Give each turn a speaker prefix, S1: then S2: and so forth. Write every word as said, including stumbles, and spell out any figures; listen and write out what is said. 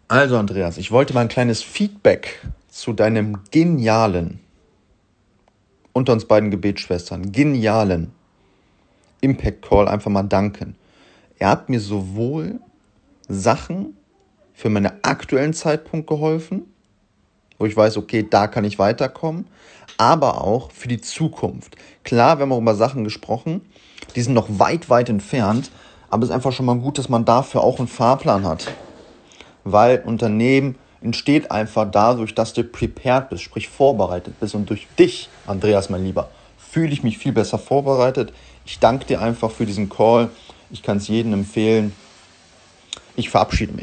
S1: Also Andreas, ich wollte mal ein kleines Feedback zu deinem genialen, unter uns beiden Gebetsschwestern, genialen Impact Call einfach mal danken. Er hat mir sowohl Sachen für meinen aktuellen Zeitpunkt geholfen, wo ich weiß, okay, da kann ich weiterkommen, aber auch für die Zukunft. Klar, wir haben auch über Sachen gesprochen, die sind noch weit, weit entfernt, aber es ist einfach schon mal gut, dass man dafür auch einen Fahrplan hat. Weil Unternehmen entsteht einfach dadurch, dass du prepared bist, sprich vorbereitet bist. Und durch dich, Andreas, mein Lieber, fühle ich mich viel besser vorbereitet. Ich danke dir einfach für diesen Call. Ich kann es jedem empfehlen. Ich verabschiede mich.